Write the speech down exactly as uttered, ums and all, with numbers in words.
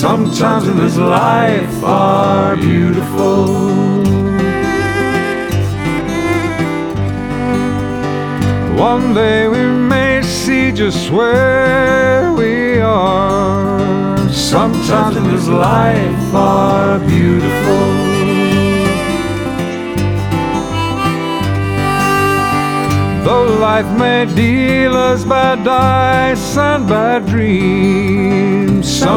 sometimes in this life are beautiful. One day we may see just where we are. Sometimes in this life are beautiful. Though life may deal us bad dice and bad dreams, some